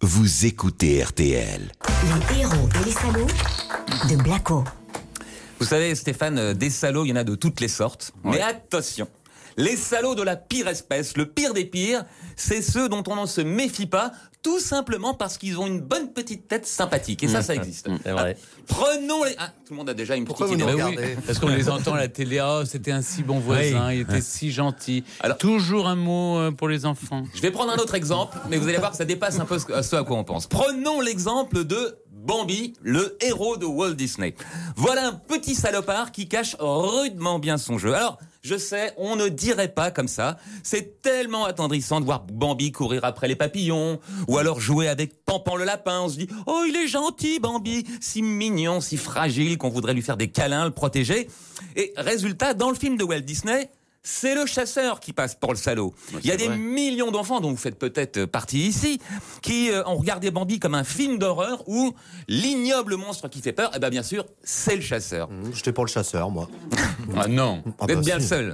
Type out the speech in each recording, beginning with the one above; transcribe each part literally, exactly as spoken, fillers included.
Vous écoutez R T L. Les héros et les salauds de Blacko. Vous savez, Stéphane, des salauds, il y en a de toutes les sortes. Ouais. Mais attention, les salauds de la pire espèce, le pire des pires, c'est ceux dont on ne se méfie pas, tout simplement parce qu'ils ont une bonne petite tête sympathique. Et ça, ça existe. C'est vrai. Ah, prenons les... Ah, tout le monde a déjà une Pourquoi petite vous idée. nous Oui, regardez parce qu'on les entend à la télé. Oh, c'était un si bon voisin, oui. Il était si gentil. Alors, toujours un mot pour les enfants. Je vais prendre un autre exemple, mais vous allez voir que ça dépasse un peu ce à quoi on pense. Prenons l'exemple de Bambi, le héros de Walt Disney. Voilà un petit salopard qui cache rudement bien son jeu. Alors, je sais, on ne dirait pas comme ça. C'est tellement attendrissant de voir Bambi courir après les papillons, ou alors jouer avec Pampan le lapin. On se dit, oh, il est gentil, Bambi, si mignon, si fragile, qu'on voudrait lui faire des câlins, le protéger. Et résultat, dans le film de Walt Disney, c'est le chasseur qui passe pour le salaud. Ouais, il y a des vrai. millions d'enfants, dont vous faites peut-être partie ici, qui euh, ont regardé Bambi comme un film d'horreur où l'ignoble monstre qui fait peur, eh ben bien sûr, c'est le chasseur. Mmh, j'étais pour le chasseur, moi. Ah non, ah vous êtes bah bien si. le seul.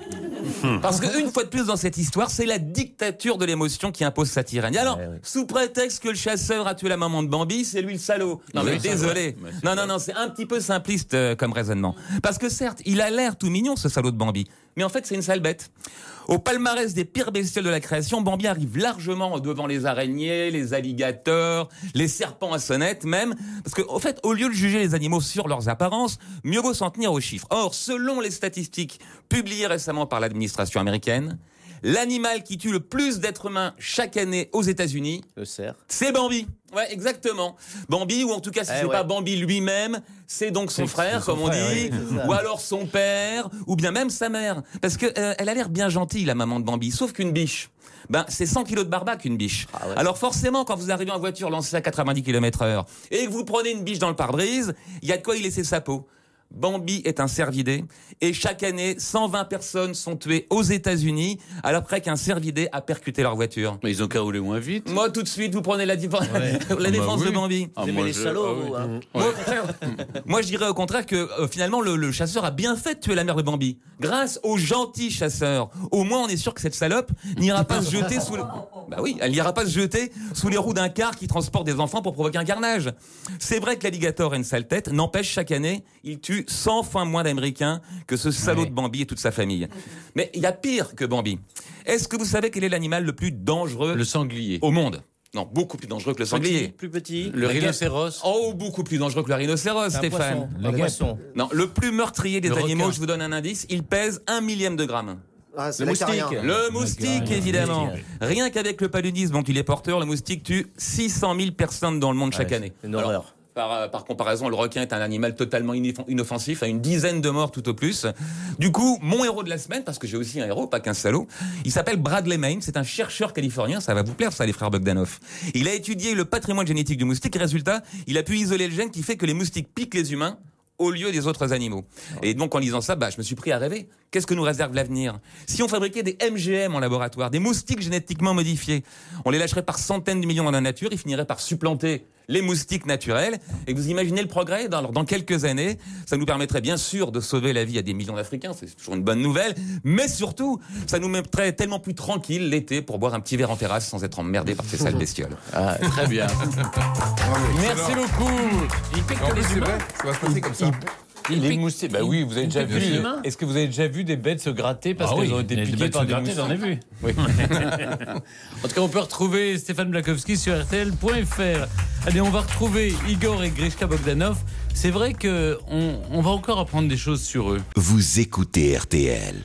Parce qu'une fois de plus dans cette histoire, c'est la dictature de l'émotion qui impose sa tyrannie. Alors, ouais, ouais. sous prétexte que le chasseur a tué la maman de Bambi, c'est lui le salaud. Non mais, mais désolé. Mais non, non, non, c'est un petit peu simpliste euh, comme raisonnement. Parce que certes, il a l'air tout mignon, ce salaud de Bambi. Mais en fait, c'est une sale bête. Au palmarès des pires bestioles de la création, Bambi arrive largement devant les araignées, les alligators, les serpents à sonnette même. Parce qu'au fait, au lieu de juger les animaux sur leurs apparences, mieux vaut s'en tenir aux chiffres. Or, selon les statistiques publiées récemment par l'administration américaine, l'animal qui tue le plus d'êtres humains chaque année aux États-Unis, le cerf, c'est Bambi. Ouais, exactement. Bambi, ou en tout cas, si eh c'est ouais. pas Bambi lui-même, c'est donc son c'est frère, son comme frère, on dit, oui, ou alors son père, ou bien même sa mère. Parce que euh, elle a l'air bien gentille, la maman de Bambi, sauf qu'une biche. Ben, c'est cent kilos de barbac, une biche. Ah ouais. Alors forcément, quand vous arrivez en voiture lancée à quatre-vingt-dix kilomètres heure, et que vous prenez une biche dans le pare-brise, il y a de quoi y laisser sa peau. Bambi est un cervidé et chaque année, cent vingt personnes sont tuées aux États-Unis alors après qu'un cervidé a percuté leur voiture. Mais ils ont qu'à rouler moins vite. Moi, tout de suite, vous prenez la, div- ouais. la défense bah oui. de Bambi. Ah, vous moi, les je... salauds. Ah, oui. hein. moi, au contraire, moi, je dirais au contraire que euh, finalement, le, le chasseur a bien fait de tuer la mère de Bambi. Grâce au gentil chasseur. Au moins, on est sûr que cette salope n'ira pas se jeter sous le... Bah oui, elle n'ira pas se jeter sous les roues d'un car qui transporte des enfants pour provoquer un carnage. C'est vrai que l'alligator a une sale tête. N'empêche, chaque année, il tue cent fois moins d'Américains que ce salaud ouais. de Bambi et toute sa famille. Mais il y a pire que Bambi. Est-ce que vous savez quel est l'animal le plus dangereux Le sanglier. Au monde? Non, beaucoup plus dangereux que le sanglier. Petit, plus petit. Le rhinocéros. Oh, beaucoup plus dangereux que le rhinocéros, Stéphane. Le poisson. Non, le plus meurtrier des le animaux, requin. je vous donne un indice, il pèse un millième de gramme. Ah, c'est le moustique. Le moustique, le évidemment. Moustique. Rien qu'avec le paludisme dont il est porteur, le moustique tue six cent mille personnes dans le monde ouais, chaque année. Une horreur. Alors, Par, par comparaison, le requin est un animal totalement inoffensif, à une dizaine de morts tout au plus. Du coup, mon héros de la semaine, parce que j'ai aussi un héros, pas qu'un salaud, il s'appelle Bradley Mayne, c'est un chercheur californien, ça va vous plaire ça les frères Bogdanov. Il a étudié le patrimoine génétique du moustique, et résultat, il a pu isoler le gène qui fait que les moustiques piquent les humains au lieu des autres animaux. Et donc en lisant ça, bah, je me suis pris à rêver. Qu'est-ce que nous réserve l'avenir? Si on fabriquait des M G M en laboratoire, des moustiques génétiquement modifiés, on les lâcherait par centaines de millions dans la nature, ils finiraient par supplanter les moustiques naturels. Et vous imaginez le progrès dans, dans quelques années, ça nous permettrait bien sûr de sauver la vie à des millions d'Africains, c'est toujours une bonne nouvelle, mais surtout, ça nous mettrait tellement plus tranquille l'été pour boire un petit verre en terrasse sans être emmerdé par ces sales bestioles. Ah, très bien. Merci beaucoup. Il pique que les humains. Ça va se passer comme ça. Il les moustiques, bah oui, vous avez déjà vu. Est-ce que vous avez déjà vu des bêtes se gratter parce ah qu'elles oui, ont été piquées par des moustiques? J'en ai vu. Oui. En tout cas, on peut retrouver Stéphane Blakowski sur R T L point F R. Allez, on va retrouver Igor et Grishka Bogdanov. C'est vrai qu'on on va encore apprendre des choses sur eux. Vous écoutez R T L.